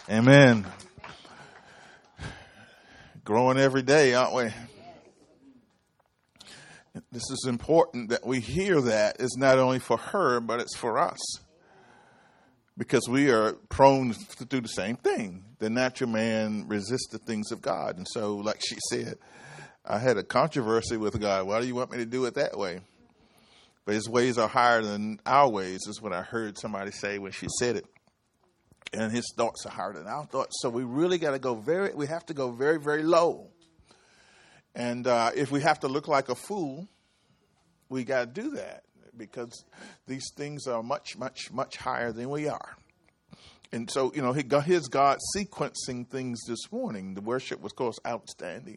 Amen. Growing every day, aren't we? This is important that we hear that. It's not only for her, but it's for us. Because we are prone to do the same thing. The natural man resists the things of God. And so, like she said, I had a controversy with God. Why do you want me to do it that way? But his ways are higher than our ways, is what I heard somebody say when she said it. And his thoughts are higher than our thoughts. So we really got to go we have to go very, very low. And if we have to look like a fool, we got to do that because these things are much, much, much higher than we are. And so, here's God sequencing things this morning. The worship was, of course, outstanding.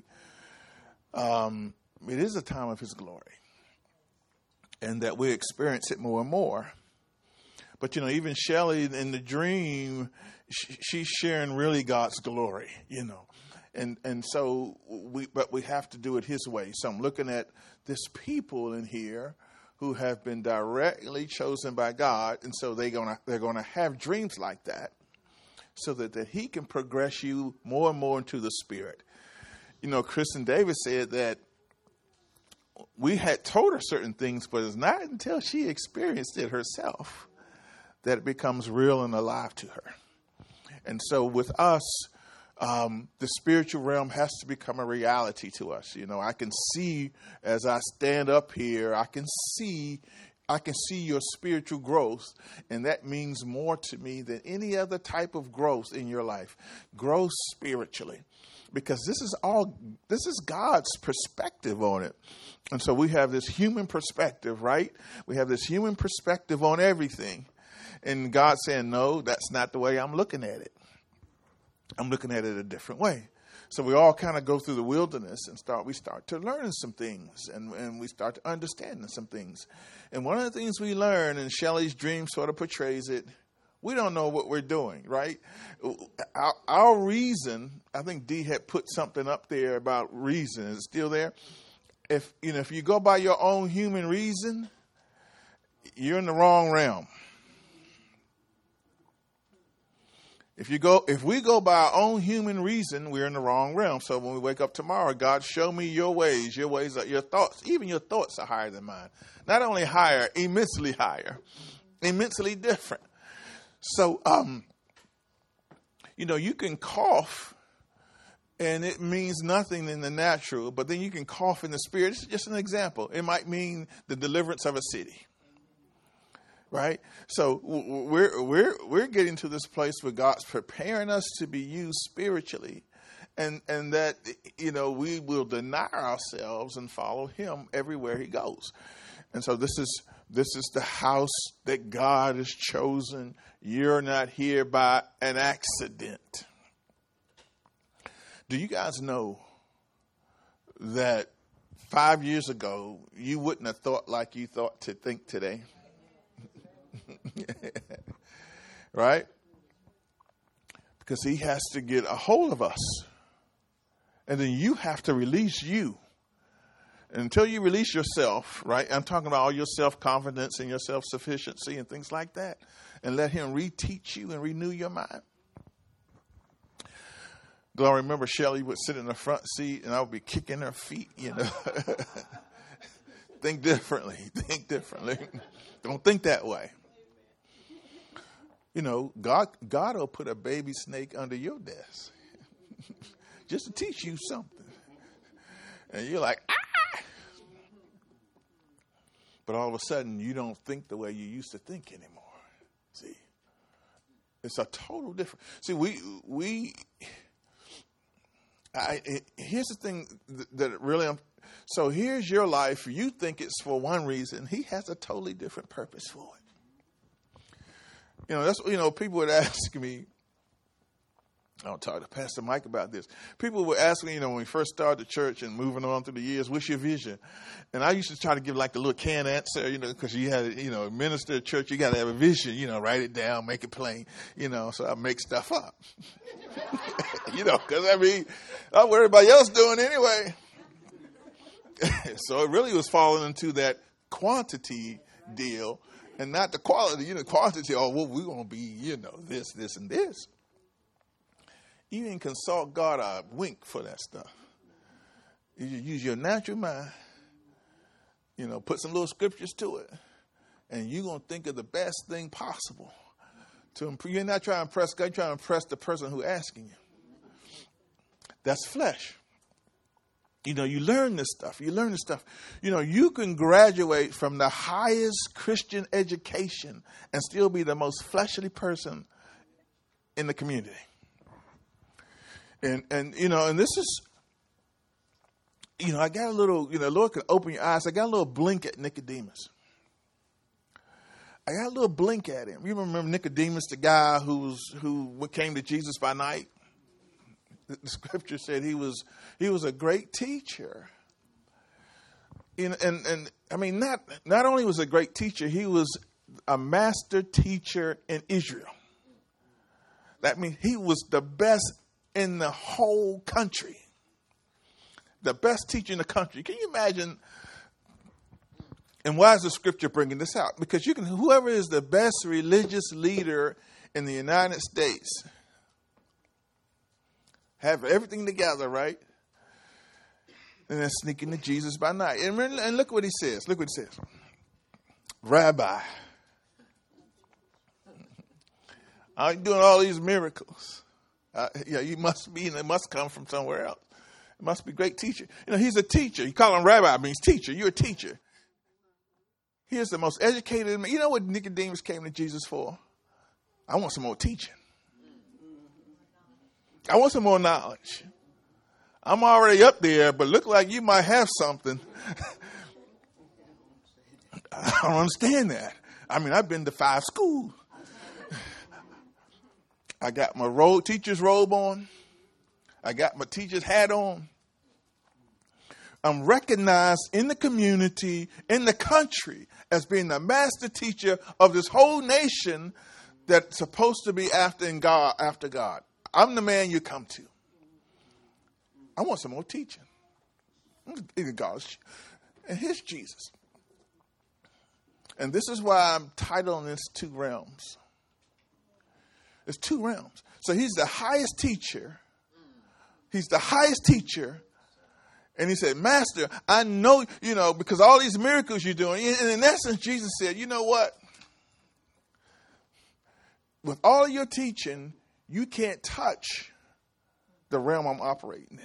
It is a time of his glory. And that we experience it more and more. But, even Shelley in the dream, she's sharing really God's glory, And so we have to do it his way. So I'm looking at this people in here who have been directly chosen by God. And so they're gonna have dreams like that so that he can progress you more and more into the spirit. Kristen Davis said that we had told her certain things, but it's not until she experienced it herself that it becomes real and alive to her. And so with us, the spiritual realm has to become a reality to us. I can see as I stand up here, I can see your spiritual growth. And that means more to me than any other type of growth in your life. Growth spiritually. Because this is God's perspective on it. And so we have this human perspective, right? We have this human perspective on everything. And God saying, no, that's not the way I'm looking at it. I'm looking at it a different way. So we all kind of go through the wilderness and we start to learn some things and we start to understand some things. And one of the things we learn, and Shelley's dream sort of portrays it, we don't know what we're doing, right? Our reason, I think Dee had put something up there about reason. Is it still there? If you go by your own human reason, you're in the wrong realm. If we go by our own human reason, we're in the wrong realm. So when we wake up tomorrow, God, show me your ways. Your ways are your thoughts. Even your thoughts are higher than mine. Not only higher, immensely different. So, you can cough and it means nothing in the natural, but then you can cough in the spirit. It's just an example. It might mean the deliverance of a city. Right? So we're getting to this place where God's preparing us to be used spiritually and that, we will deny ourselves and follow him everywhere he goes. And so this is the house that God has chosen. You're not here by an accident. Do you guys know that 5 years ago, you wouldn't have thought like you thought to think today? Right? Because he has to get a hold of us. And then you have to release you. And until you release yourself, right? I'm talking about all your self-confidence and your self-sufficiency and things like that. And let him reteach you and renew your mind. Though I remember Shelley would sit in the front seat and I would be kicking her feet, Think differently. Don't think that way. God will put a baby snake under your desk just to teach you something. And you're like, ah! But all of a sudden, you don't think the way you used to think anymore. See? It's a total different. See, here's the thing that really, so here's your life. You think it's for one reason. He has a totally different purpose for it. That's, people would ask me, I'll talk to Pastor Mike about this. People would ask me, when we first started the church and moving on through the years, what's your vision? And I used to try to give like the little canned answer, because you had, minister at church, you got to have a vision, write it down, make it plain, so I make stuff up. Because I'm what everybody else doing anyway. So it really was falling into that quantity deal and not the quality, quantity. Oh, well, we're going to be, this, and this. You didn't consult God a wink for that stuff. You use your natural mind, put some little scriptures to it, and you're going to think of the best thing possible to improve. You're not trying to impress God, you're trying to impress the person who's asking you. That's flesh. You learn this stuff. You can graduate from the highest Christian education and still be the most fleshly person in the community. And this is, I got a little, Lord can open your eyes. I got a little blink at Nicodemus. I got a little blink at him. You remember Nicodemus, the guy who came to Jesus by night? The scripture said he was a great teacher. And I mean, not only was a great teacher, he was a master teacher in Israel. That means he was the best in the whole country. The best teacher in the country. Can you imagine? And why is the scripture bringing this out? Because whoever is the best religious leader in the United States, have everything together, right? And then sneak into Jesus by night. And look what he says. Look what he says. Rabbi, I'm doing all these miracles. You must be, and it must come from somewhere else. It must be a great teacher. He's a teacher. You call him rabbi, it means teacher. You're a teacher. He is the most educated man. You know what Nicodemus came to Jesus for? I want some more teaching. I want some more knowledge. I'm already up there, but look like you might have something. I don't understand that. I mean, I've been to 5 schools. I got my teacher's robe on. I got my teacher's hat on. I'm recognized in the community, in the country, as being the master teacher of this whole nation that's supposed to be after God. I'm the man you come to. I want some more teaching. And here's Jesus. And this is why I'm titling this 2 realms. It's 2 realms. So he's the highest teacher. He's the highest teacher. And he said, Master, I know, because all these miracles you're doing. And in essence, Jesus said, you know what? With all of your teaching, you can't touch the realm I'm operating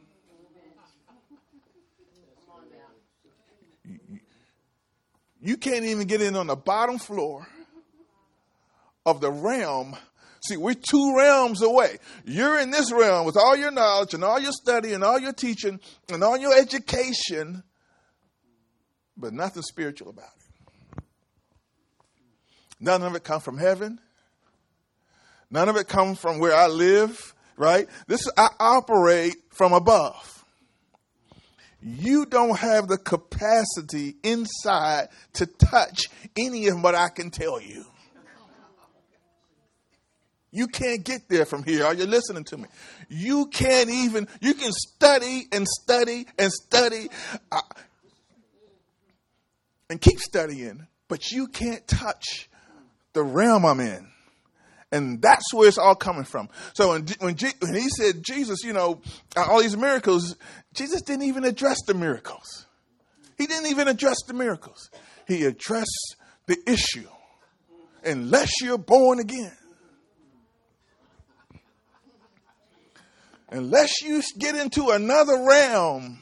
in. You can't even get in on the bottom floor of the realm. See, we're 2 realms away. You're in this realm with all your knowledge and all your study and all your teaching and all your education, but nothing spiritual about it. None of it comes from heaven. None of it comes from where I live, right? I operate from above. You don't have the capacity inside to touch any of what I can tell you. You can't get there from here. Are you listening to me? You can study and study and study and keep studying, but you can't touch the realm I'm in. And that's where it's all coming from. So when he said, Jesus, all these miracles, Jesus didn't even address the miracles. He didn't even address the miracles. He addressed the issue. Unless you're born again. Unless you get into another realm,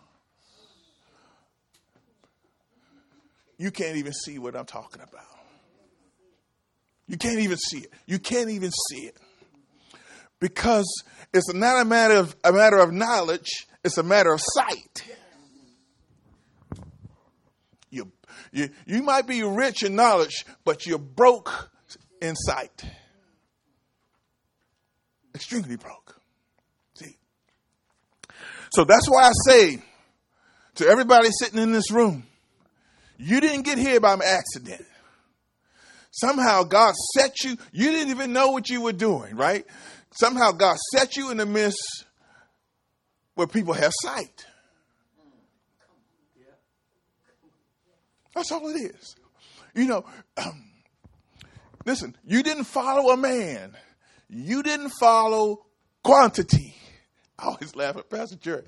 you can't even see what I'm talking about. You can't even see it. You can't even see it. Because it's not a matter of knowledge, it's a matter of sight. You might be rich in knowledge, but you're broke in sight. Extremely broke. See? So that's why I say to everybody sitting in this room, you didn't get here by accident. Somehow God set you. You didn't even know what you were doing, right? Somehow God set you in the midst where people have sight. That's all it is. Listen, you didn't follow a man. You didn't follow quantity. I always laugh at Pastor Jerry.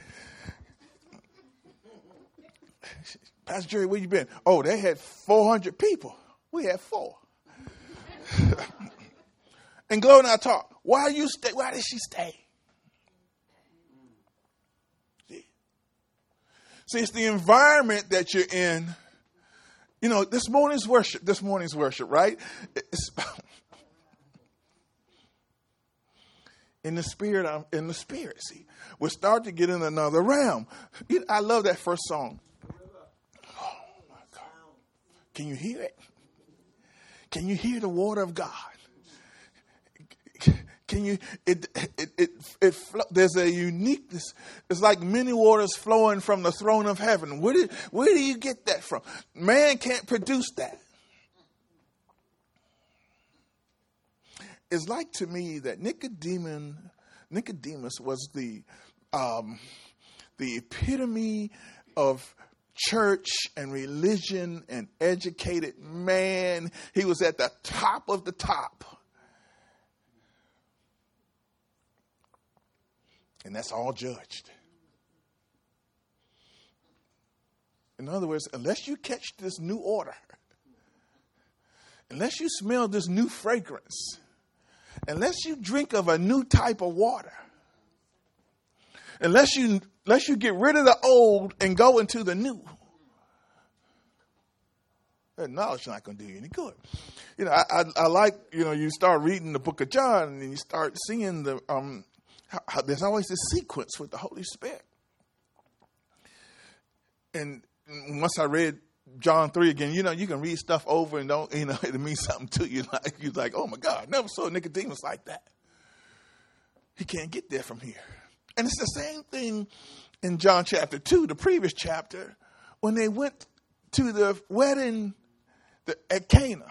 Pastor Jerry, where you been? Oh, they had 400 people. We had 4. And Gloria and I talk. Why did she stay? See, it's the environment that you're in. You know, this morning's worship, right? It's in the spirit. See, we're starting to get in another realm. I love that first song. Oh my God. Can you hear it? Can you hear the water of God? Can you, there's a uniqueness. It's like many waters flowing from the throne of heaven. Where do you get that from? Man can't produce that. It's like to me that Nicodemus was the epitome of church and religion and educated man. He was at the top of the top. And that's all judged. In other words, unless you catch this new order, unless you smell this new fragrance, unless you drink of a new type of water, unless you get rid of the old and go into the new, that knowledge is not going to do you any good. You know, I like, you start reading the book of John and you start seeing the how there's always this sequence with the Holy Spirit. And once I read John 3 again, you can read stuff over and don't, it means something to you. You're like, oh my God, never saw Nicodemus like that. He can't get there from here. And it's the same thing in John chapter 2, the previous chapter, when they went to the wedding at Cana.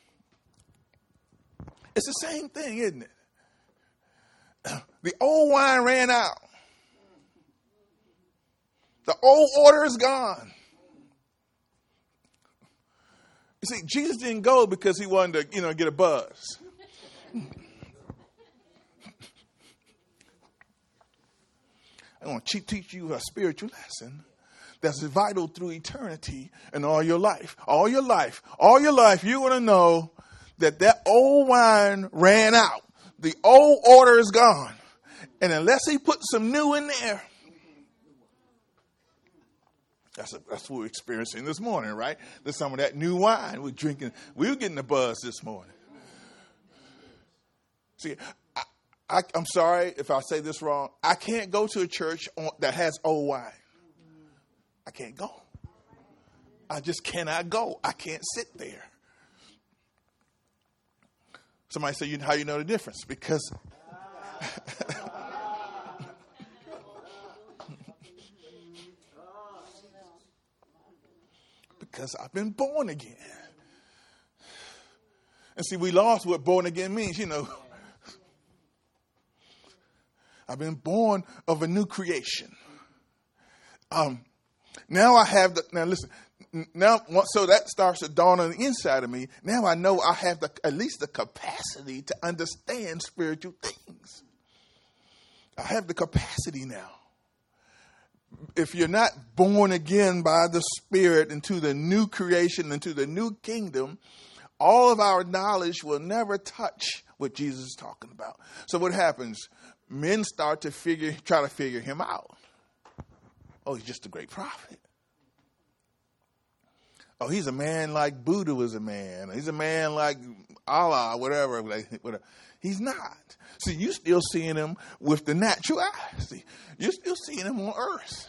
It's the same thing, isn't it? The old wine ran out. The old order is gone. You see, Jesus didn't go because he wanted to, get a buzz. I want to teach you a spiritual lesson that's vital through eternity and all your life. All your life, you're going to know that old wine ran out. The old order is gone. And unless he put some new in there, that's what we're experiencing this morning, right? There's some of that new wine we're drinking. We were getting a buzz this morning. See, I'm sorry if I say this wrong. I can't go to a church that has old wine. I can't go. I just cannot go. I can't sit there. Somebody say, how you know the difference? Because I've been born again. And see, we lost what born again means, I've been born of a new creation. Now I have listen. Now, so that starts to dawn on the inside of me. Now I know I have at least the capacity to understand spiritual things. I have the capacity now. If you're not born again by the Spirit into the new creation, into the new kingdom, all of our knowledge will never touch what Jesus is talking about. So what happens? Men start to try to figure him out. Oh, he's just a great prophet. Oh, he's a man like Buddha was a man. He's a man like Allah, whatever. He's not. See, you still seeing him with the natural eye. See, you're still seeing him on earth.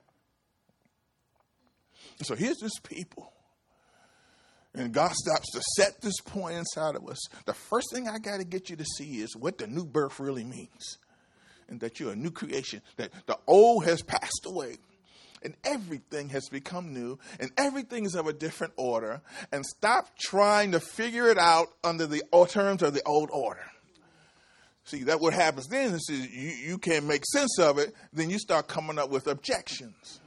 So here's this people. And God stops to set this point inside of us. The first thing I got to get you to see is what the new birth really means. And that you're a new creation. That the old has passed away. And everything has become new. And everything is of a different order. And stop trying to figure it out under the terms of the old order. See, that what happens then is you can't make sense of it. Then you start coming up with objections.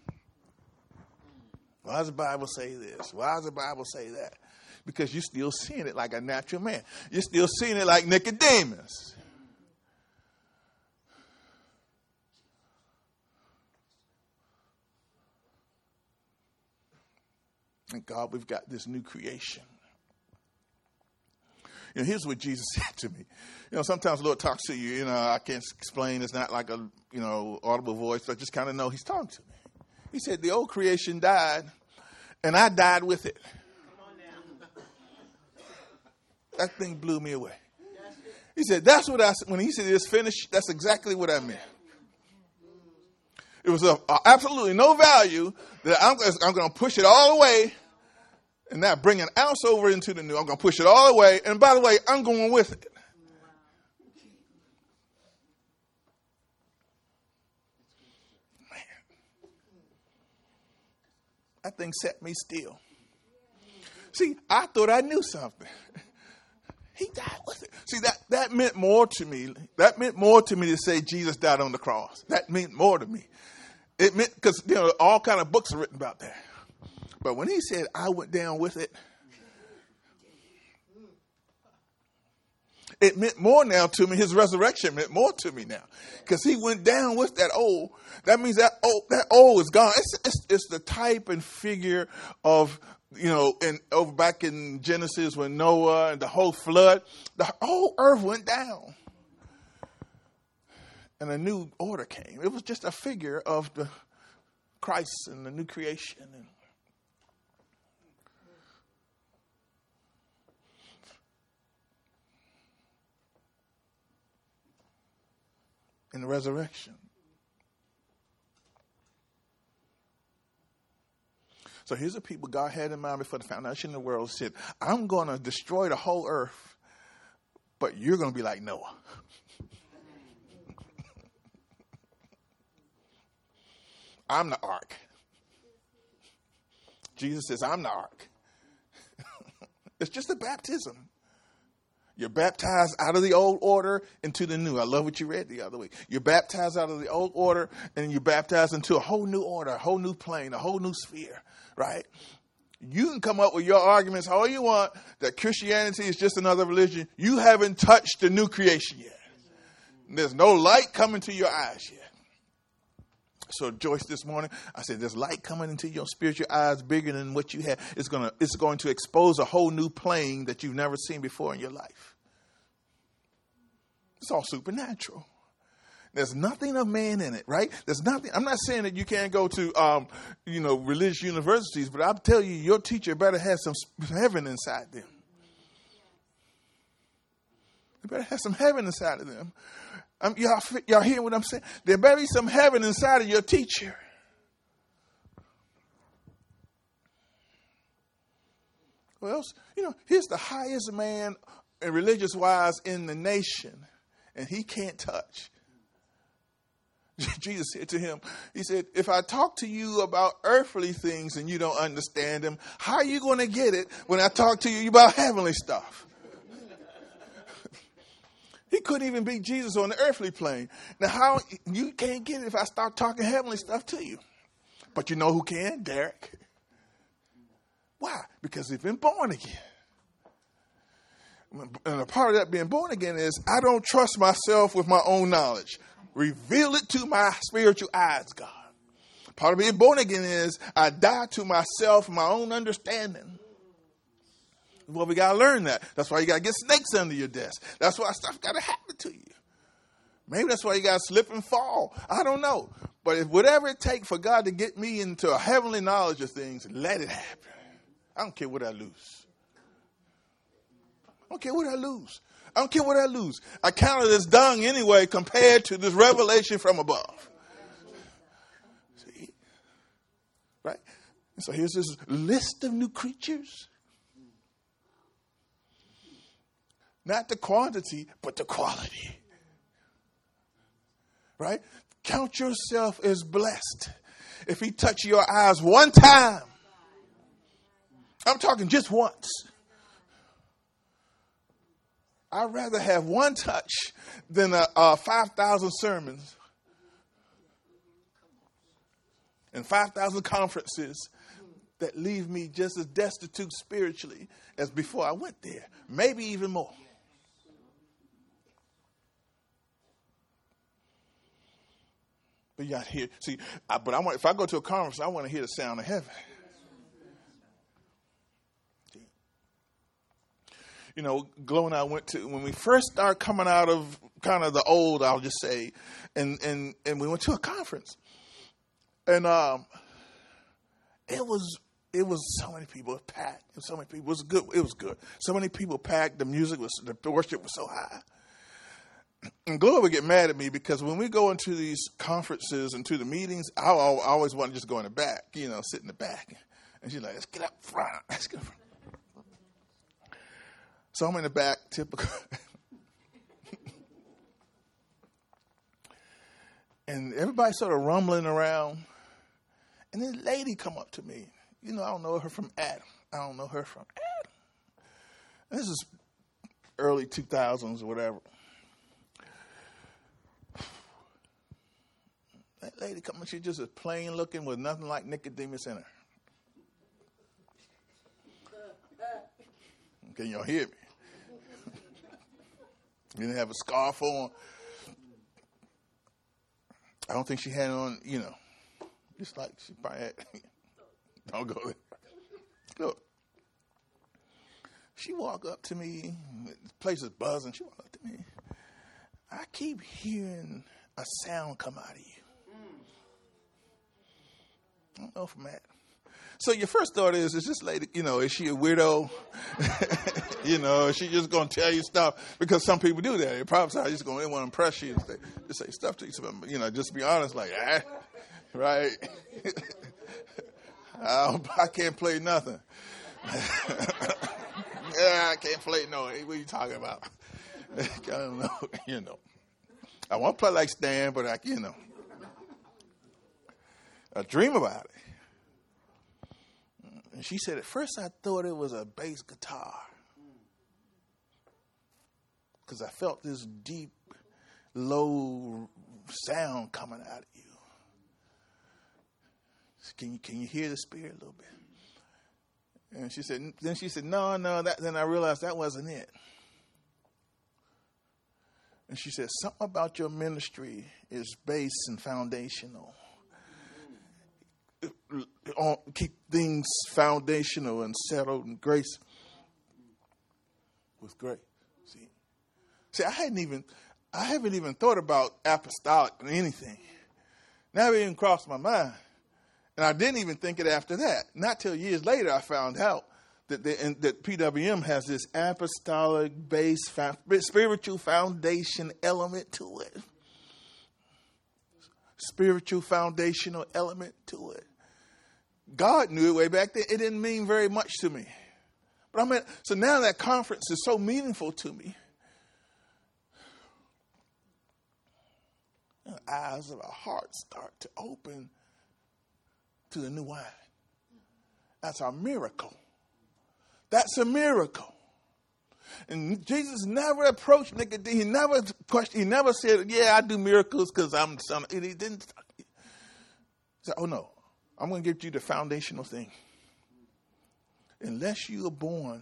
Why does the Bible say this? Why does the Bible say that? Because you're still seeing it like a natural man. You're still seeing it like Nicodemus. Thank God we've got this new creation. Here's what Jesus said to me. Sometimes the Lord talks to you, I can't explain. It's not like a, audible voice, but I just kind of know he's talking to me. He said, the old creation died, and I died with it. Come on now. That thing blew me away. He said, that's what when he said it's finished, that's exactly what I meant. It was absolutely no value that I'm going to push it all away and not bring an ounce over into the new. I'm going to push it all away. And by the way, I'm going with it. Man. That thing set me still. See, I thought I knew something. He died with it. See, that meant more to me. That meant more to me to say Jesus died on the cross. That meant more to me. It meant, because, all kind of books are written about that. But when he said, I went down with it, it meant more now to me. His resurrection meant more to me now. Because he went down with that old. That means that old is gone. It's the type and figure of, over back in Genesis when Noah and the whole flood, the whole earth went down. And a new order came. It was just a figure of the Christ and the new creation. And the resurrection. So here's the people God had in mind before the foundation of the world. Said, I'm going to destroy the whole earth, but you're going to be like Noah. I'm the ark. Jesus says, I'm the ark. It's just a baptism. You're baptized out of the old order into the new. I love what you read the other week. You're baptized out of the old order and you're baptized into a whole new order, a whole new plane, a whole new sphere, right? You can come up with your arguments all you want that Christianity is just another religion. You haven't touched the new creation yet. There's no light coming to your eyes yet. So Joyce, this morning, I said, there's light coming into your spiritual eyes bigger than what you have. It's going to expose a whole new plane that you've never seen before in your life. It's all supernatural. There's nothing of man in it, right? There's nothing. I'm not saying that you can't go to, religious universities, but I'll tell you, your teacher better have some heaven inside them. They better have some heaven inside of them. Y'all hear what I'm saying? There better be some heaven inside of your teacher. Well, here's the highest man, religious wise, in the nation, and he can't touch. Jesus said to him, he said, if I talk to you about earthly things and you don't understand them, how are you going to get it when I talk to you about heavenly stuff? He couldn't even beat Jesus on the earthly plane. Now, how you can't get it if I start talking heavenly stuff to you. But you know who can? Derek. Why? Because he's been born again. And a part of that being born again is I don't trust myself with my own knowledge. Reveal it to my spiritual eyes, God. Part of being born again is I die to myself, my own understanding. Well, we got to learn that. That's why you got to get snakes under your desk. That's why stuff got to happen to you. Maybe that's why you got to slip and fall. I don't know. But if whatever it takes for God to get me into a heavenly knowledge of things, let it happen. I don't care what I lose. I don't care what I lose. I don't care what I lose. I count it as dung anyway compared to this revelation from above. See? Right? And so here's this list of new creatures. Not the quantity, but the quality. Right? Count yourself as blessed. If he touched your eyes one time, I'm talking just once. I'd rather have one touch than 5,000 sermons and 5,000 conferences that leave me just as destitute spiritually as before I went there. Maybe even more. But you got to hear. See, if I go to a conference, I want to hear the sound of heaven. Glow and I went to, when we first started coming out of kind of the old, I'll just say, and we went to a conference. And it was so many people packed, and so many people. It was good. So many people packed. The worship was so high. And Gloria would get mad at me because when we go into these conferences and to the meetings, I always want to just go in the back, sit in the back. And she's like, let's get up front. Let's get up front. So I'm in the back, typical. And everybody's sort of rumbling around. And this lady come up to me. I don't know her from Adam. And this is early 2000s or whatever. That lady come up, she just is plain looking with nothing like Nicodemus in her. Can y'all hear me? Didn't have a scarf on. I don't think she had on, just like she probably had. Don't go there. Look. She walked up to me. The place is buzzing. She walked up to me. I keep hearing a sound come out of you. I don't know from that. So your first thought is this lady, is she a weirdo? Is she just going to tell you stuff? Because some people do that. They probably are just going to want to impress you and just say stuff to you. Just be honest, like, right? I can't play nothing. I can't play no. What are you talking about? I don't know. I want to play like Stan, but I dream about it. And she said, at first I thought it was a bass guitar. Because I felt this deep, low sound coming out of you. Can you hear the spirit a little bit? And she said, no, then I realized that wasn't it. And she said, something about your ministry is base and foundational. Keep things foundational and settled and grace with grace. See, I haven't even thought about apostolic or anything. Never even crossed my mind. And I didn't even think it after that. Not till years later I found out that PWM has this apostolic base, spiritual foundation element to it. Spiritual foundational element to it. God knew it way back then. It didn't mean very much to me. But so now that conference is so meaningful to me. The eyes of our hearts start to open to the new wine. That's a miracle. That's a miracle. And Jesus never approached Nicodemus. He never questioned. He never said, yeah, I do miracles because I'm the son. He didn't. He said, oh no, I'm going to give you the foundational thing. Unless you are born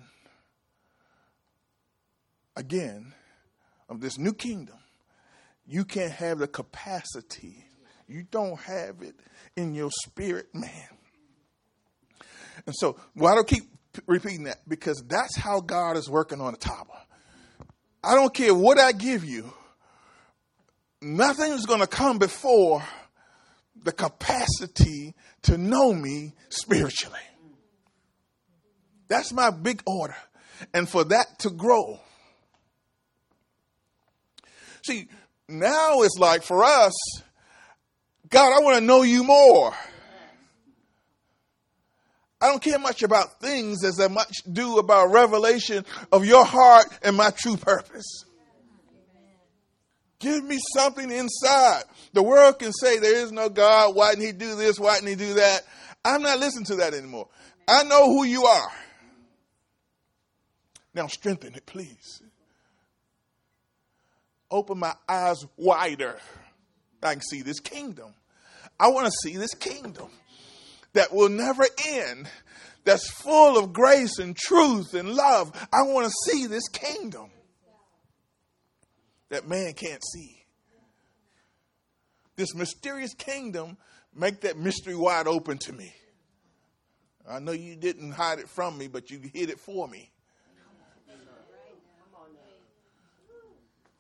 again of this new kingdom, you can't have the capacity. You don't have it in your spirit, man. And so, why do I keep repeating that? Because that's how God is working on the tower. I don't care what I give you. Nothing is going to come before the capacity to know me spiritually. That's my big order. And for that to grow. See, now it's like for us, God, I want to know you more. I don't care much about things as I much do about revelation of your heart and my true purpose. Give me something inside. The world can say there is no God. Why didn't he do this? Why didn't he do that? I'm not listening to that anymore. I know who you are. Now strengthen it, please. Open my eyes wider. I can see this kingdom. I want to see this kingdom that will never end, that's full of grace and truth and love. I want to see this kingdom that man can't see. This mysterious kingdom, make that mystery wide open to me. I know you didn't hide it from me, but you hid it for me.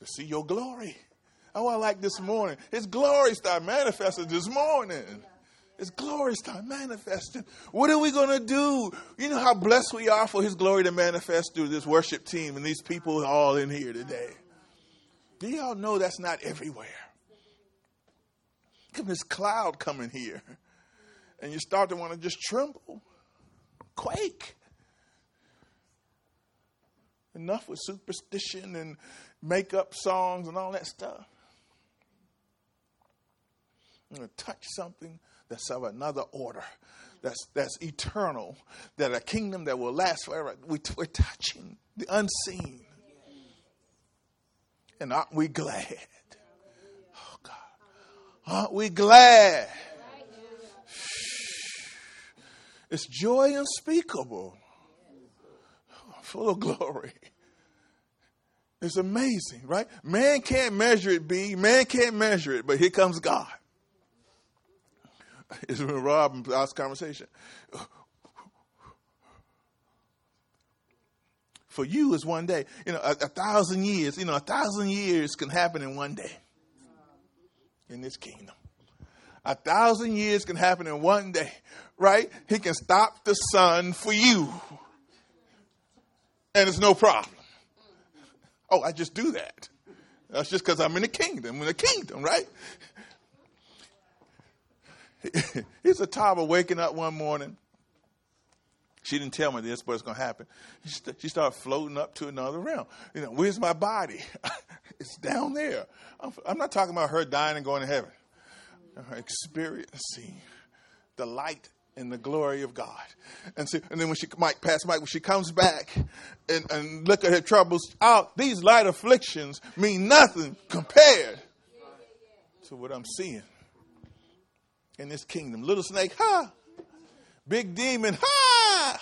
to see your glory. Oh, I like this morning. His glory started manifesting this morning. His glory started manifesting. What are we going to do? You know how blessed we are for his glory to manifest through this worship team and these people all in here today. Do y'all know that's not everywhere? Look at this cloud coming here. And you start to want to just tremble, quake. Enough with superstition and make-up songs and all that stuff. I'm going to touch something that's of another order, that's eternal, that a kingdom that will last forever. We're touching the unseen. And aren't we glad? Oh, God. Aren't we glad? It's joy unspeakable, full of glory. It's amazing, right? Man can't measure it, B. Man can't measure it, but here comes God. It's when Rob and our conversation. For you is one day. You know, 1,000 years. You know, 1,000 years can happen in one day in this kingdom. 1,000 years can happen in one day, right? He can stop the sun for you. And it's no problem. Oh, I just do that. That's just because I'm in the kingdom. I'm in the kingdom, right? Here's a toddler waking up one morning. She didn't tell me this, but it's going to happen. She started floating up to another realm. You know, where's my body? It's down there. I'm not talking about her dying and going to heaven. Experiencing the light and the glory of God. And then when when she comes back and look at her troubles, these light afflictions mean nothing compared to what I'm seeing in this kingdom. Little snake, ha! Big demon, ha!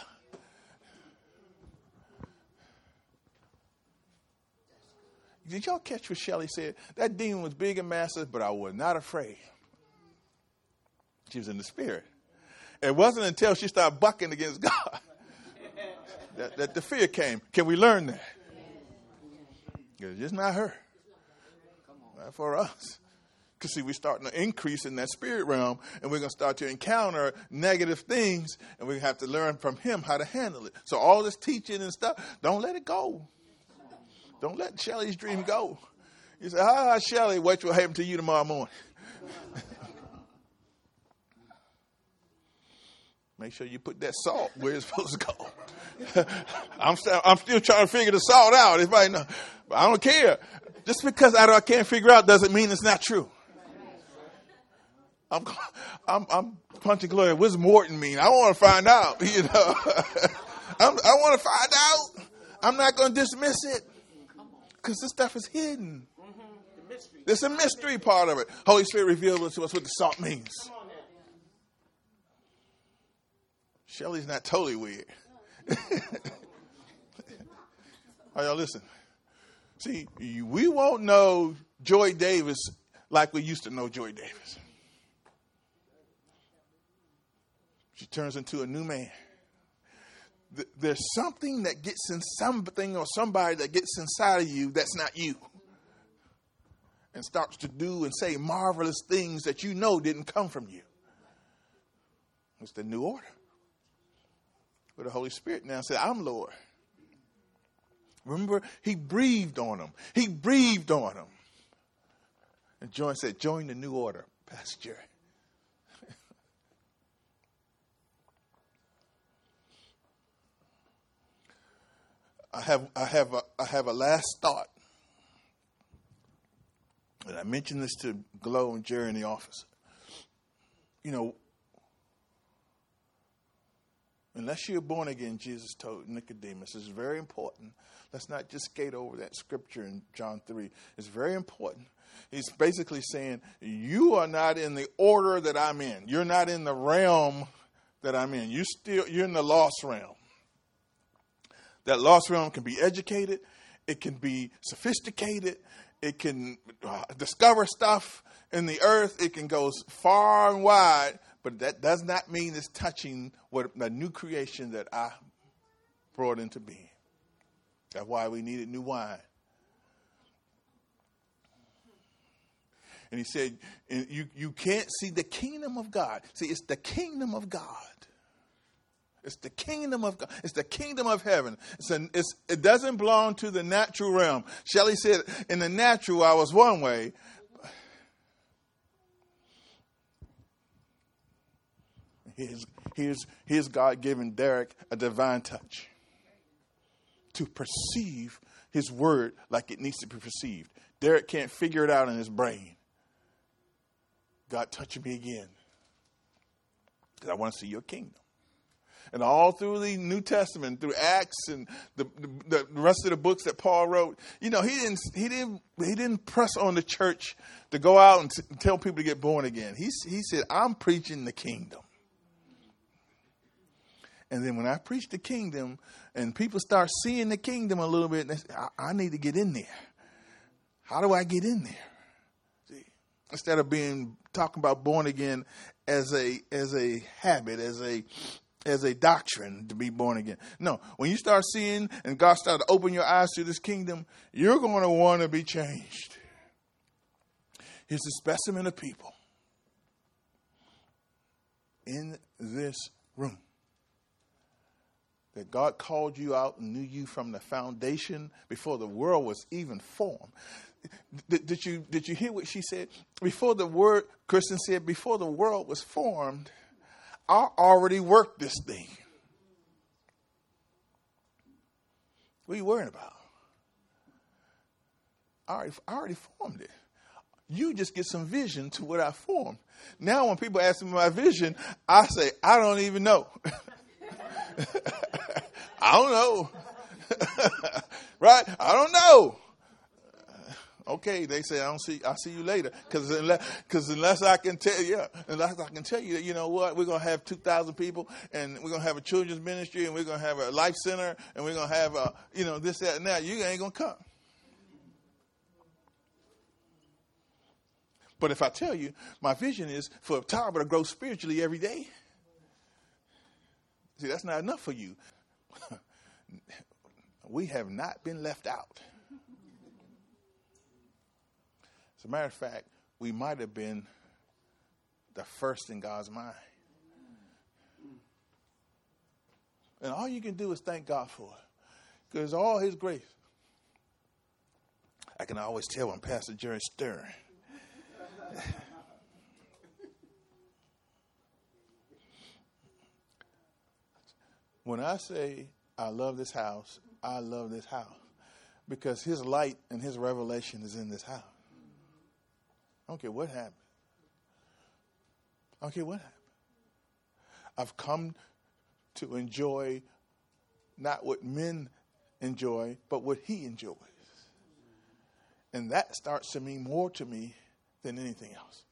Did y'all catch what Shelley said? That demon was big and massive, but I was not afraid. She was in the spirit. It wasn't until she started bucking against God that the fear came. Can we learn that? It's just not her. Not for us. Because, see, we're starting to increase in that spirit realm, and we're going to start to encounter negative things, and we have to learn from him how to handle it. So all this teaching and stuff, don't let it go. Don't let Shelley's dream go. You say, Shelley, what will happen to you tomorrow morning? Make sure you put that salt where it's supposed to go. I'm still trying to figure the salt out. But I don't care. Just because I can't figure out doesn't mean it's not true. I'm punching Gloria. What does Morton mean? I want to find out. You know, I want to find out. I'm not going to dismiss it because this stuff is hidden. There's a mystery part of it. Holy Spirit revealed to us what the salt means. Shelley's not totally weird. All y'all listen. See, we won't know Joy Davis like we used to know Joy Davis. She turns into a new man. There's something that gets in something or somebody that gets inside of you that's not you. And starts to do and say marvelous things that you know didn't come from you. It's the new order. Where the Holy Spirit now said, I'm Lord. Remember, he breathed on them. He breathed on them. And John said, join the new order, Pastor Jerry. I have a last thought. And I mentioned this to Glow and Jerry in the office. You know, unless you're born again, Jesus told Nicodemus, it's very important. Let's not just skate over that scripture in John 3. It's very important. He's basically saying, you are not in the order that I'm in. You're not in the realm that I'm in. You're in the lost realm. That lost realm can be educated. It can be sophisticated. It can discover stuff in the earth. It can go far and wide. But that does not mean it's touching what the new creation that I brought into being. That's why we needed new wine. And he said, you can't see the kingdom of God. See, it's the kingdom of God. It's the kingdom of God. It's the kingdom of heaven. It doesn't belong to the natural realm. Shelley said, in the natural, I was one way. Here's God giving Derek a divine touch to perceive his word like it needs to be perceived. Derek can't figure it out in his brain. God, touch me again, because I want to see your kingdom. And all through the New Testament, through Acts and the rest of the books that Paul wrote, he didn't press on the church to go out and tell people to get born again. He said, I'm preaching the kingdom. And then when I preach the kingdom and people start seeing the kingdom a little bit, they say, I need to get in there. How do I get in there? See, instead of talking about born again as a habit, as a doctrine to be born again. No, when you start seeing and God started to open your eyes to this kingdom, you're going to want to be changed. Here's a specimen of people in this room that God called you out and knew you from the foundation before the world was even formed. Did you hear what she said? Kristen said, before the world was formed, I already worked this thing. What are you worrying about? I already formed it. You just get some vision to what I formed. Now when people ask me my vision, I say, I don't even know. I don't know. Right? I don't know. Okay, they say, I'll see you later. Because unless I can tell you, that, you know what, we're going to have 2,000 people, and we're going to have a children's ministry, and we're going to have a life center, and we're going to have, this, that, and that. You ain't going to come. But if I tell you, my vision is for Tara to grow spiritually every day. See, that's not enough for you. We have not been left out. As a matter of fact, we might have been the first in God's mind. And all you can do is thank God for it. Because all his grace. I can always tell when Pastor Jerry's stirring. When I say I love this house because his light and his revelation is in this house. I don't care what happened. I've come to enjoy not what men enjoy, but what he enjoys. And that starts to mean more to me than anything else.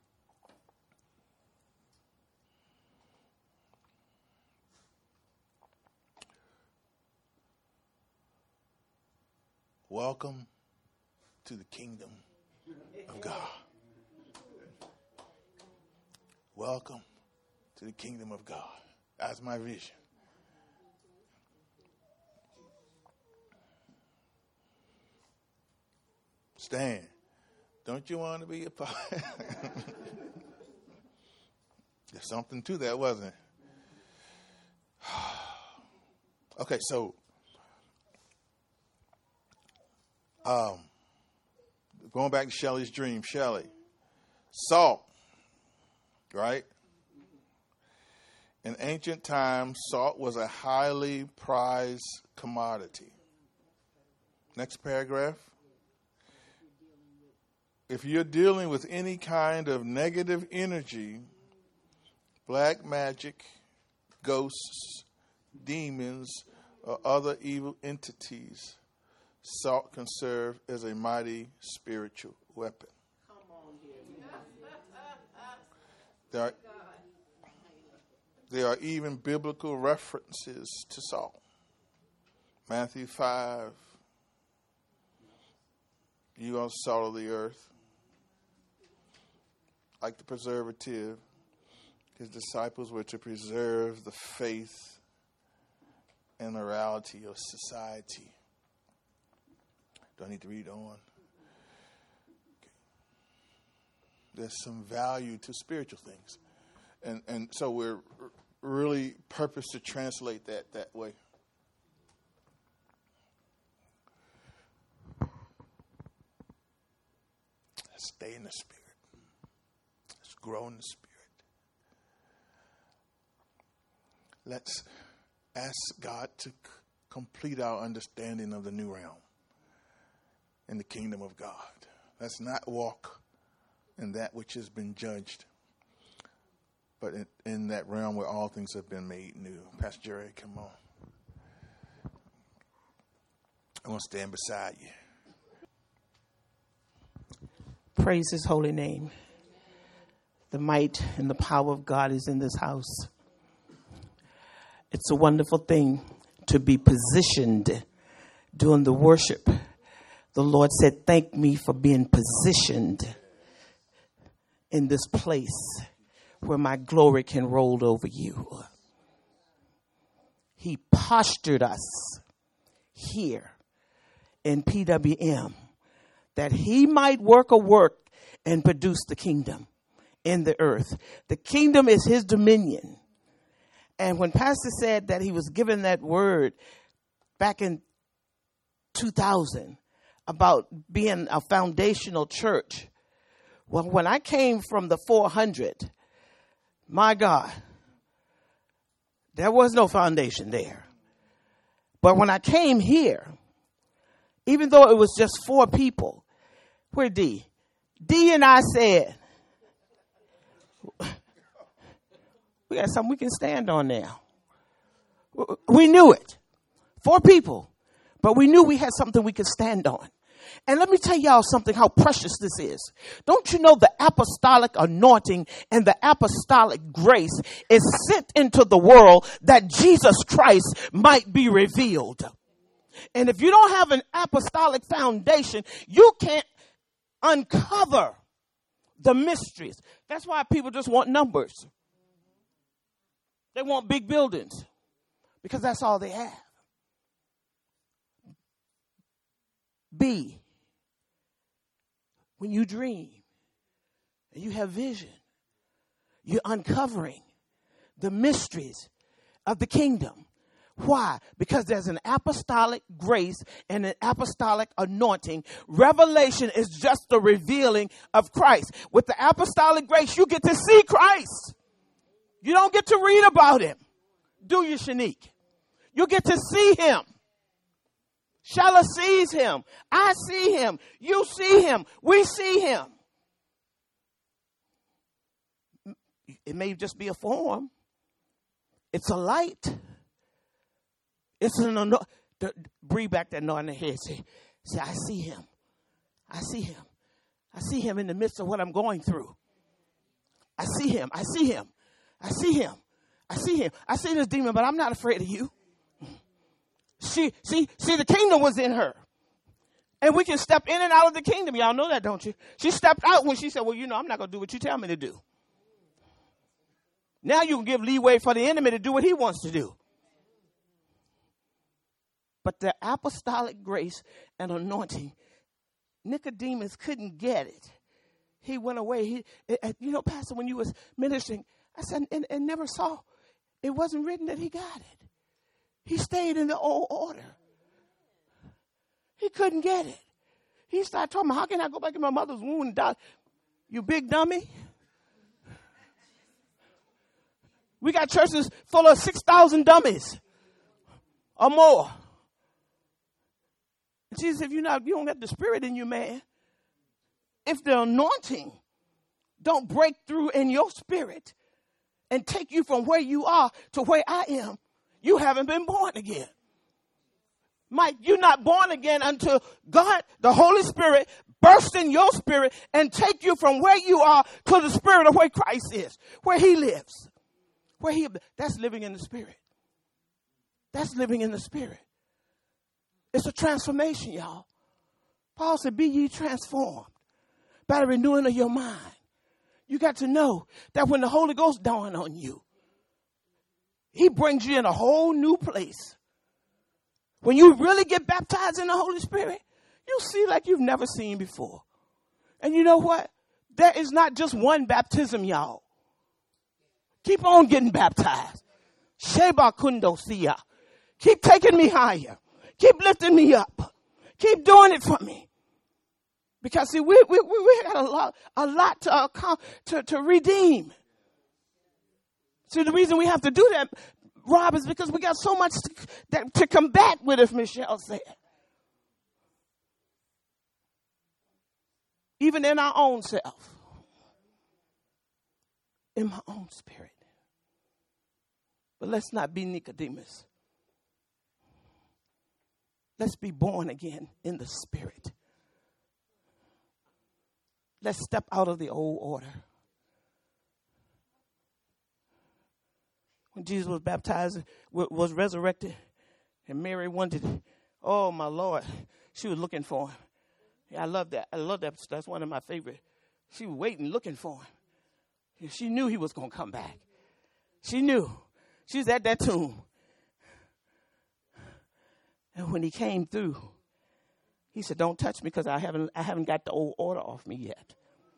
Welcome to the kingdom of God. Welcome to the kingdom of God. That's my vision. Stan, don't you want to be a part? There's something to that, wasn't it? Okay, so going back to Shelley's dream, Shelley, salt, right? In ancient times, salt was a highly prized commodity. Next paragraph. If you're dealing with any kind of negative energy, black magic, ghosts, demons, or other evil entities, salt can serve as a mighty spiritual weapon. There are even biblical references to salt. Matthew 5, you are the salt of the earth. Like the preservative, his disciples were to preserve the faith and morality of society. Do I need to read on? Okay. There's some value to spiritual things. And so we're really purpose to translate that way. Let's stay in the Spirit. Let's grow in the Spirit. Let's ask God to complete our understanding of the new realm in the kingdom of God. Let's not walk in that which has been judged, but in that realm where all things have been made new. Pastor Jerry, come on. I want to stand beside you. Praise his holy name. The might and the power of God is in this house. It's a wonderful thing to be positioned during the worship. The Lord said, thank me for being positioned in this place where my glory can roll over you. He postured us here in PWM that he might work a work and produce the kingdom in the earth. The kingdom is his dominion. And when Pastor said that he was given that word back in 2000 about being a foundational church, well, when I came from the 400, my God, there was no foundation there. But when I came here, even though it was just 4 people, where D? D and I said, we got something we can stand on now. We knew it. 4 people. But we knew we had something we could stand on. And let me tell y'all something, how precious this is. Don't you know the apostolic anointing and the apostolic grace is sent into the world that Jesus Christ might be revealed. And if you don't have an apostolic foundation, you can't uncover the mysteries. That's why people just want numbers. They want big buildings because that's all they have. B, when you dream and you have vision, you're uncovering the mysteries of the kingdom. Why? Because there's an apostolic grace and an apostolic anointing. Revelation is just the revealing of Christ. With the apostolic grace, you get to see Christ. You don't get to read about him. Do you, Shanique? You get to see him. Shella sees him. I see him. You see him. We see him. It may just be a form. It's a light. It's an breathe back that noise in the head. Say, I see him. I see him. I see him in the midst of what I'm going through. I see him. I see him. I see him. I see him. I see this demon, but I'm not afraid of you. See, the kingdom was in her. And we can step in and out of the kingdom. Y'all know that, don't you? She stepped out when she said, well, I'm not going to do what you tell me to do. Now you can give leeway for the enemy to do what he wants to do. But the apostolic grace and anointing, Nicodemus couldn't get it. He went away. Pastor, when you was ministering, I said, and never saw. It wasn't written that he got it. He stayed in the old order. He couldn't get it. He started talking, how can I go back in my mother's womb and die? You big dummy. We got churches full of 6,000 dummies or more. Jesus, if you don't got the spirit in you, man. If the anointing don't break through in your spirit and take you from where you are to where I am, you haven't been born again. Mike, you're not born again until God, the Holy Spirit, burst in your spirit and take you from where you are to the spirit of where Christ is, where he lives. That's living in the spirit. That's living in the spirit. It's a transformation, y'all. Paul said, be ye transformed by the renewing of your mind. You got to know that when the Holy Ghost dawns on you, he brings you in a whole new place. When you really get baptized in the Holy Spirit, you'll see like you've never seen before. And you know what? There is not just one baptism, y'all. Keep on getting baptized. Sheba kundo siya. Keep taking me higher. Keep lifting me up. Keep doing it for me. Because see, we got a lot to redeem. See, the reason we have to do that, Rob, is because we got so much to combat with, as Michelle said. Even in our own self. In my own spirit. But let's not be Nicodemus. Let's be born again in the spirit. Let's step out of the old order. When Jesus was baptized, was resurrected, and Mary wanted, oh my Lord, she was looking for him. Yeah, I love that. That's one of my favorite. She was waiting, looking for him. She knew he was going to come back. She knew. She was at that tomb. And when he came through, he said, don't touch me because I haven't got the old order off me yet.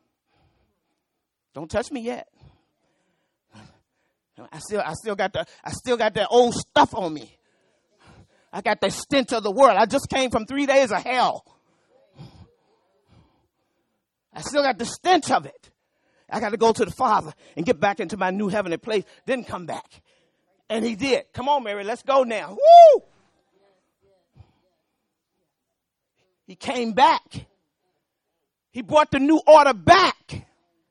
Don't touch me yet. I still got that old stuff on me. I got the stench of the world. I just came from 3 days of hell. I still got the stench of it. I got to go to the Father and get back into my new heavenly place, then come back. And he did. Come on, Mary, let's go now. Woo! He came back. He brought the new order back.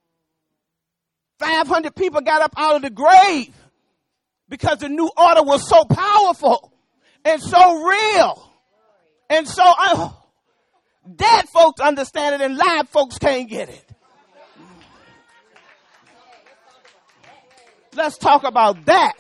500 people got up out of the grave because the new order was so powerful and so real. And so dead folks understand it and live folks can't get it. Let's talk about that.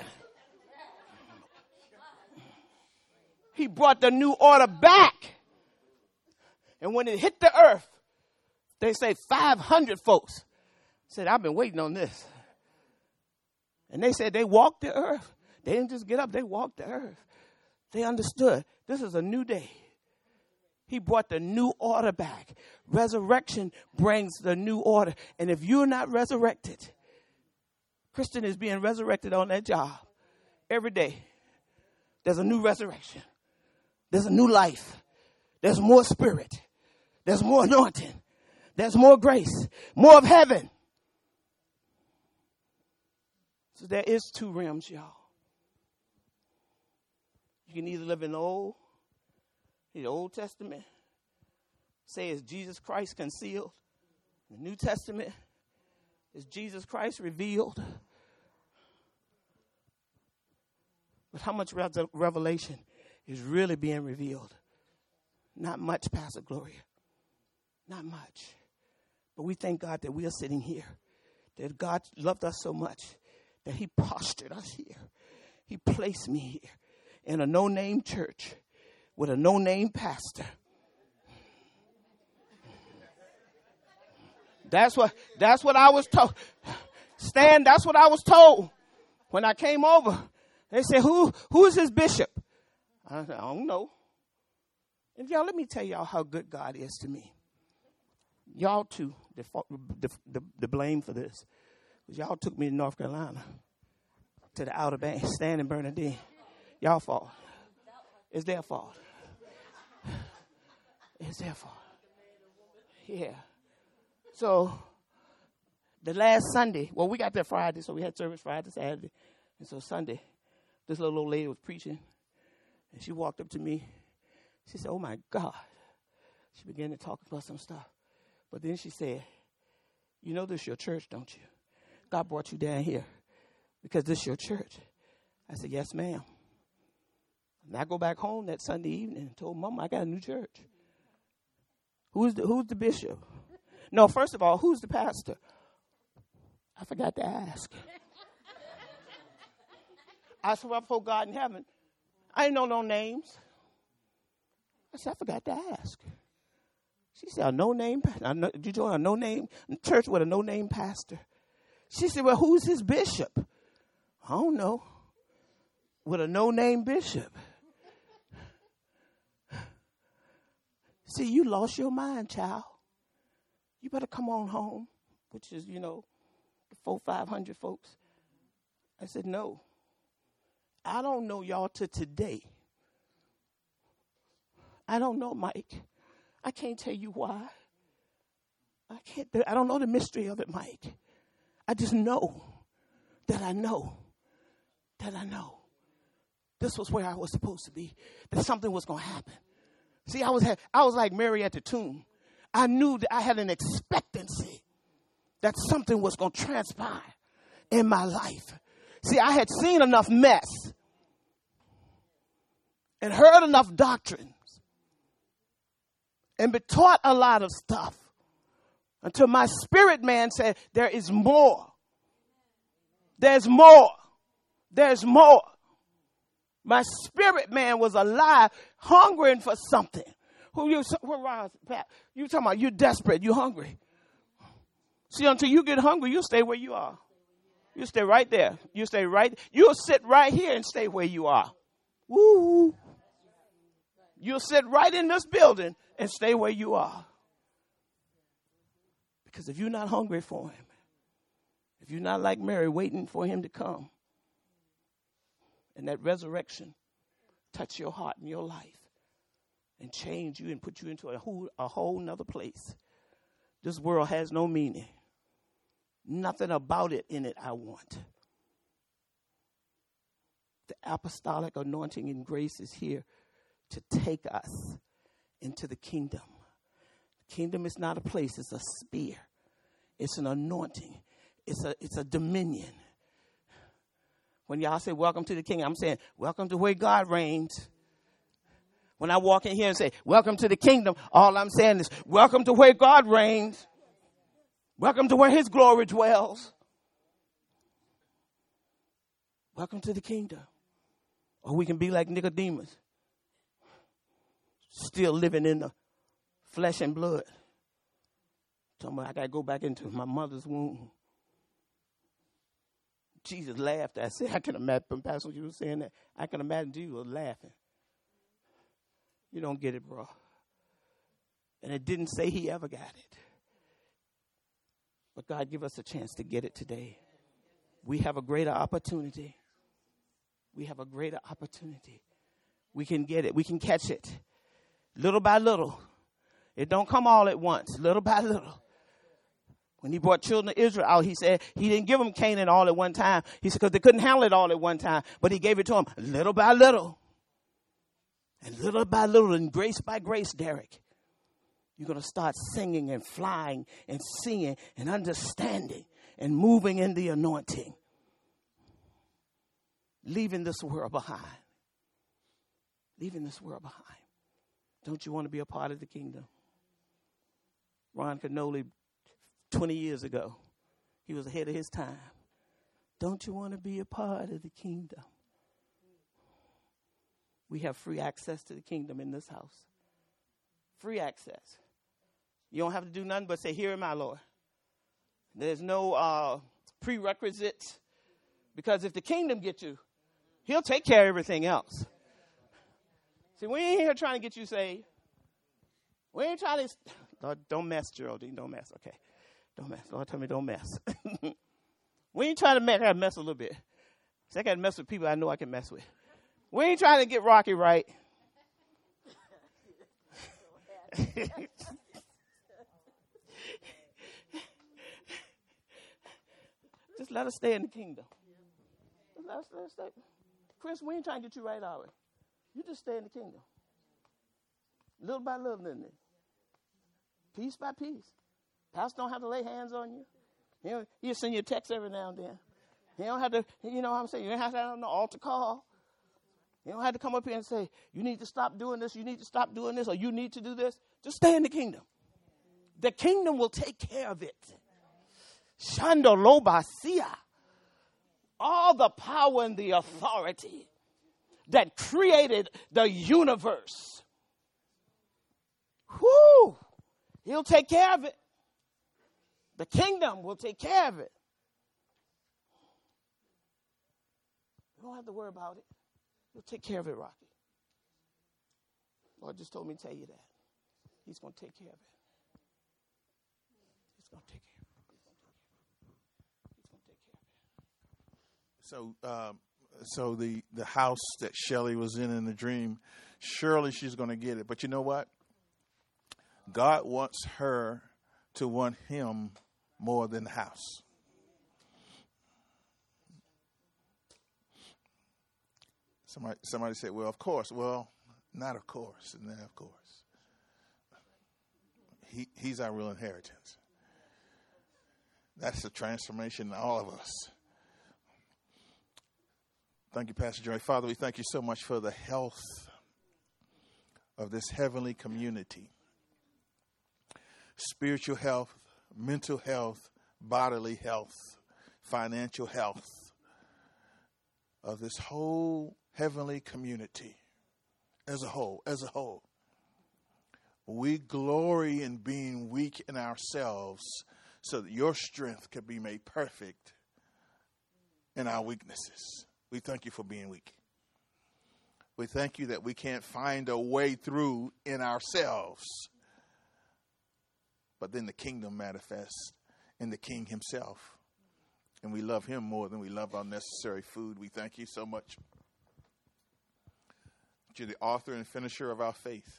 He brought the new order back. And when it hit the earth, they say 500 folks said, I've been waiting on this. And they said they walked the earth. They didn't just get up, they walked the earth. They understood this is a new day. He brought the new order back. Resurrection brings the new order. And if you're not resurrected, Christian is being resurrected on that job every day. There's a new resurrection. There's a new life. There's more spirit. There's more anointing. There's more grace. More of heaven. So there is two realms, y'all. You can either live in the Old Testament, say it's Jesus Christ concealed. The New Testament is Jesus Christ revealed. But how much revelation is really being revealed? Not much, Pastor Gloria. Not much. But we thank God that we are sitting here. That God loved us so much that he postured us here. He placed me here in a no-name church with a no-name pastor. That's what I was told. Stan, that's what I was told when I came over. They said, who is his bishop? I said, I don't know. And y'all, let me tell y'all how good God is to me. Y'all too, the blame for this. Because y'all took me to North Carolina, to the Outer Banks, Stan and Bernadine. Y'all fault. It's their fault. It's their fault. Yeah. So, the last Sunday, well, we got there Friday, so we had service Friday, Saturday. And so Sunday, this little old lady was preaching, and she walked up to me. She said, oh, my God. She began to talk about some stuff. But then she said, you know this is your church, don't you? God brought you down here because this is your church. I said, yes, ma'am. And I go back home that Sunday evening and told Mama I got a new church. Who's the bishop? No, first of all, who's the pastor? I forgot to ask. I swear before God in heaven, I didn't know no names. I said, I forgot to ask. She said, a no-name pastor. Did you join a no-name church with a no-name pastor? She said, well, who's his bishop? I don't know. With a no-name bishop. See, you lost your mind, child. You better come on home. which is, 500 folks. I said, no. I don't know y'all to today. I don't know, Mike. I can't tell you why. I don't know the mystery of it, Mike. I just know that I know that I know. This was where I was supposed to be. That something was going to happen. See, I was like Mary at the tomb. I knew that I had an expectancy that something was going to transpire in my life. See, I had seen enough mess and heard enough doctrines and been taught a lot of stuff until my spirit man said, there is more. There's more. There's more. My spirit man was alive, hungering for something. You talking about you're desperate, you're hungry. See, until you get hungry, you stay where you are. You stay right there. You'll sit right here and stay where you are. Woo. You'll sit right in this building and stay where you are. Because if you're not hungry for him, if you're not like Mary waiting for him to come, and that resurrection touch your heart and your life and change you and put you into a whole nother place, this world has no meaning. Nothing about it in it I want. The apostolic anointing and grace is here to take us into the kingdom. The kingdom is not a place, it's a spear. It's an anointing. It's a dominion. When y'all say welcome to the kingdom, I'm saying welcome to where God reigns. When I walk in here and say welcome to the kingdom, all I'm saying is welcome to where God reigns. Welcome to where his glory dwells. Welcome to the kingdom. Or we can be like Nicodemus, still living in the flesh and blood. Talking about I got to go back into my mother's womb. Jesus laughed. I said, I can imagine, Pastor, you were saying that. I can imagine Jesus was laughing. You don't get it, bro. And it didn't say he ever got it. But God, give us a chance to get it today. We have a greater opportunity. We have a greater opportunity. We can get it. We can catch it. Little by little. It don't come all at once. Little by little. When he brought children of Israel out, he said he didn't give them Canaan all at one time. He said because they couldn't handle it all at one time. But he gave it to them little by little. And little by little, and grace by grace, Derek, you're going to start singing and flying and seeing and understanding and moving in the anointing. Leaving this world behind. Leaving this world behind. Don't you want to be a part of the kingdom? Ron Canoli, 20 years ago, he was ahead of his time. Don't you want to be a part of the kingdom? We have free access to the kingdom in this house. Free access. You don't have to do nothing but say, here am I, Lord. There's no prerequisites. Because if the kingdom gets you, he'll take care of everything else. See, we ain't here trying to get you saved. We ain't trying to... Lord, don't mess, Geraldine. Don't mess. Okay. Don't mess. Lord, tell me don't mess. We ain't trying to mess. I got to mess a little bit. So I got to mess with people I know I can mess with. We ain't trying to get Rocky right. Just let us stay in the kingdom. Let us stay. Chris, we ain't trying to get you right out. You just stay in the kingdom. Little by little, isn't it? Piece by piece. Pastor don't have to lay hands on you. He'll send you a text every now and then. He don't have to, you know what I'm saying? You don't have to have an altar call. You don't have to come up here and say, you need to stop doing this, you need to stop doing this, or you need to do this. Just stay in the kingdom. The kingdom will take care of it. Shandolobasia. All the power and the authority that created the universe. Whoo! He'll take care of it. The kingdom will take care of it. You don't have to worry about it. He'll take care of it, Rocky. Lord just told me to tell you that. He's going to take care of it. He's going to take care of it. So the house that Shelley was in the dream, surely she's going to get it. But you know what? God wants her to want him more than the house. Somebody said, well, of course. Well, not of course. And then of course. He's our real inheritance. That's the transformation in all of us. Thank you, Pastor Joy. Father, we thank you so much for the health of this heavenly community. Spiritual health, mental health, bodily health, financial health of this whole heavenly community as a whole. We glory in being weak in ourselves so that your strength can be made perfect in our weaknesses. We thank you for being weak. We thank you that we can't find a way through in ourselves. But then the kingdom manifests in the King himself. And we love him more than we love our necessary food. We thank you so much. You're the author and finisher of our faith.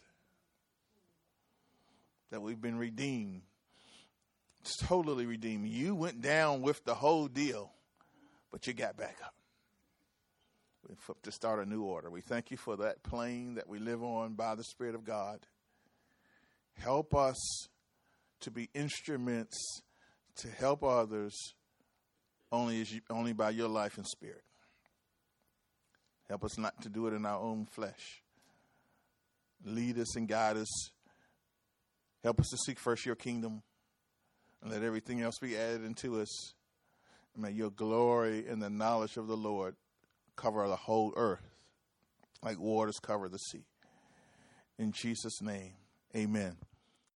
That we've been redeemed. It's totally redeemed. You went down with the whole deal, but you got back up. To start a new order. We thank you for that plane that we live on by the Spirit of God. Help us to be instruments to help others only by your life and spirit. Help us not to do it in our own flesh. Lead us and guide us. Help us to seek first your kingdom and let everything else be added into us. And may your glory and the knowledge of the Lord cover the whole earth like waters cover the sea. In Jesus' name, amen.